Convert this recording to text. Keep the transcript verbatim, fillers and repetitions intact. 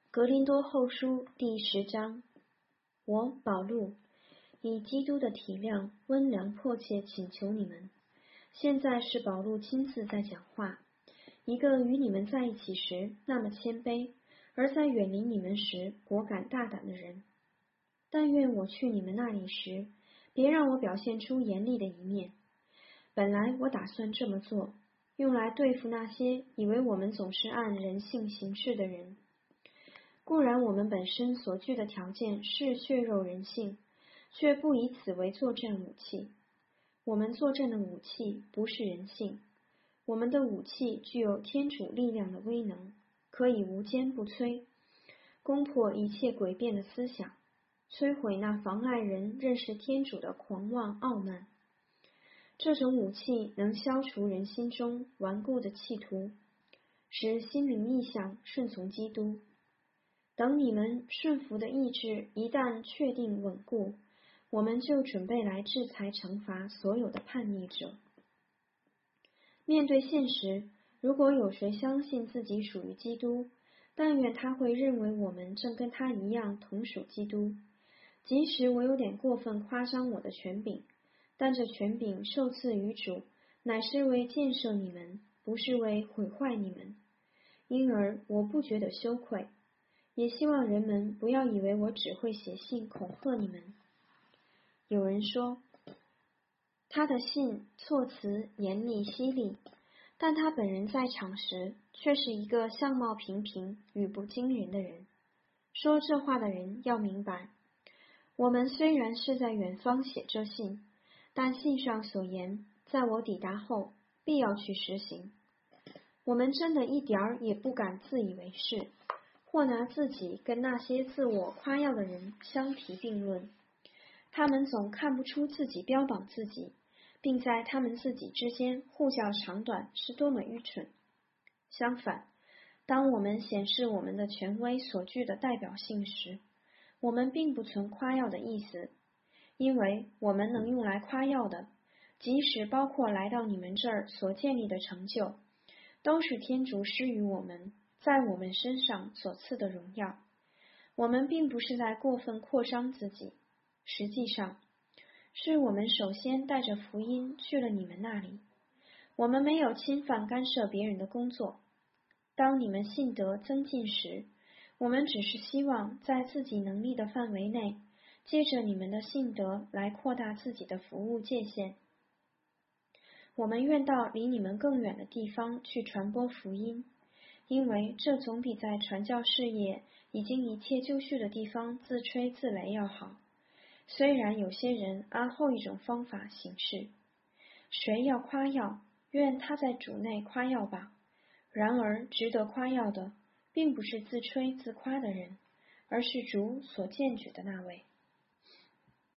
格林多后书第十章，我保禄以基督的体谅温良迫切请求你们。现在是保禄亲自在讲话，一个与你们在一起时那么谦卑，而在远离你们时果敢大胆的人。但愿我去你们那里时，别让我表现出严厉的一面。本来我打算这么做，用来对付那些以为我们总是按人性行事的人。固然我们本身所具的条件是血肉人性，却不以此为作战武器。我们作战的武器不是人性，我们的武器具有天主力量的威能，可以无坚不摧，攻破一切诡辩的思想，摧毁那妨碍人认识天主的狂妄傲慢。这种武器能消除人心中顽固的企图，使心灵意向顺从基督。等你们顺服的意志一旦确定稳固，我们就准备来制裁惩罚所有的叛逆者。面对现实，如果有谁相信自己属于基督，但愿他会认为我们正跟他一样同属基督。即使我有点过分夸张我的权柄，但这权柄受赐于主，乃是为建设你们，不是为毁坏你们。因而我不觉得羞愧，也希望人们不要以为我只会写信恐吓你们。有人说，他的信措辞严厉犀利，但他本人在场时却是一个相貌平平、语不惊人的人。说这话的人要明白，我们虽然是在远方写这信，但信上所言，在我抵达后必要去实行。我们真的一点儿也不敢自以为是，或拿自己跟那些自我夸耀的人相提并论。他们总看不出自己标榜自己，并在他们自己之间互较长短是多么愚蠢。相反，当我们显示我们的权威所具的代表性时，我们并不存夸耀的意思，因为我们能用来夸耀的，即使包括来到你们这儿所建立的成就，都是天主施予我们在我们身上所赐的荣耀。我们并不是在过分扩张自己，实际上是我们首先带着福音去了你们那里。我们没有侵犯干涉别人的工作。当你们信德增进时，我们只是希望在自己能力的范围内，借着你们的信德来扩大自己的服务界限。我们愿到离你们更远的地方去传播福音，因为这总比在传教事业已经一切就绪的地方自吹自擂要好。虽然有些人按后一种方法行事，谁要夸耀，愿他在主内夸耀吧。然而值得夸耀的并不是自吹自夸的人，而是主所荐举的那位。